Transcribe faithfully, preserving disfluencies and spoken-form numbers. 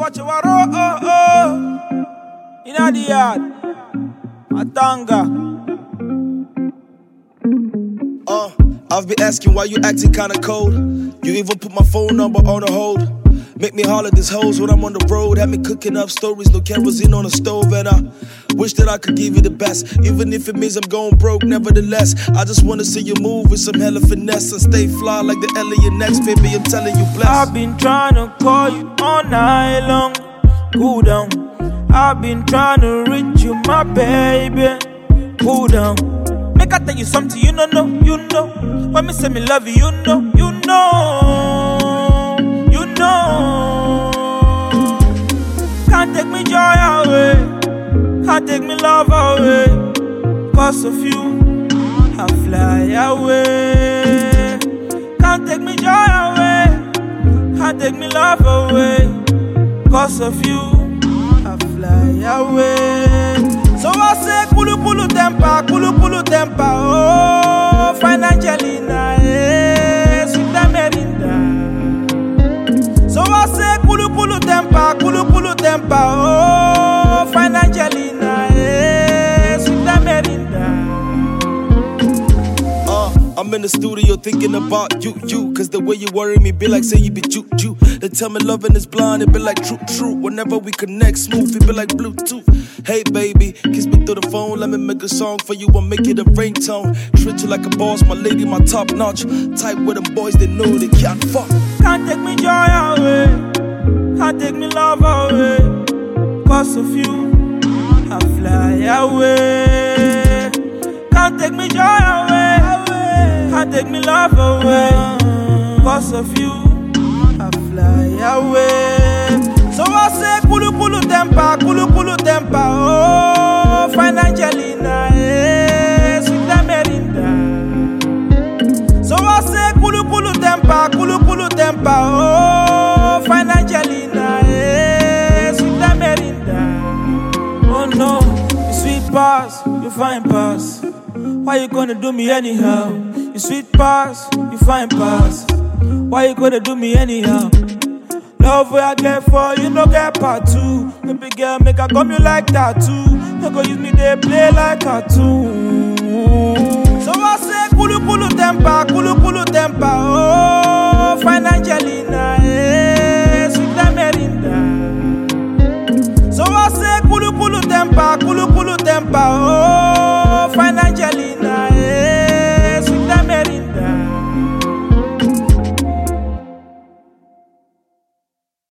watch you oh oh oh. Inna the yard, Atanga. Uh, I've been asking why you acting kinda cold. You even put my phone number on a hold. Make me holler this hoes when I'm on the road. Have me cooking up stories, no kerosene on the stove. And I wish that I could give you the best, even if it means I'm going broke. Nevertheless, I just wanna see you move with some hella finesse and stay fly like the alien X. Baby, I'm telling you, bless. I've been trying to call you all night long. Cool down. I've been trying to reach you, my baby. Cool down. Make I tell you something you know, know, you know. When me say me love you, you know, you know, you know. Can't take me joy away, can't take me love away. Cause of you, I fly away. Can't take me joy away, can't take me love away. Cause of you, I fly away. So I say, kulu kulu temper, kulu kulu temper, oh, fine Angelina, eh, sweet Amerinda. So I say, kulu kulu temper, kulu kulu temper, oh, fine Angelina, eh, sweet Amerinda. Uh, I'm in the studio thinking about you, you. Cause the way you worry me be like say you be juju. They tell me loving is blind, it be like true, true. Whenever we connect, smooth, it be like Bluetooth. Hey baby, kiss me through the phone, let me make a song for you and make it a ringtone. Treat you like a boss, my lady, my top notch. Type with them boys, they know they can't fuck. Can't take me joy away, can't take me love away. Cause of you, I fly away. Can't take me joy away, can't take me love away. Cause of you, I fly away. So I say, kulu kulu temper, kulu kulu temper, oh, fine Angelina, eh, sweet Amerinda. So I say, kulu kulu temper, kulu kulu temper, oh, fine Angelina, eh, sweet Amerinda. Oh no, you sweet pass, you fine pass. Why you gonna do me anyhow? You sweet pass, you fine pass. Why you gonna do me anyhow? Love where I get for you, no get part two. Baby girl, make I come you like tattoo. You go use me, they play like cartoon. So I say, kulu kulu temper, kulu kulu temper, oh, fine Angelina, eh, sweet Amerinda. So I say, kulu kulu temper, kulu kulu temper, oh, fine Angelina,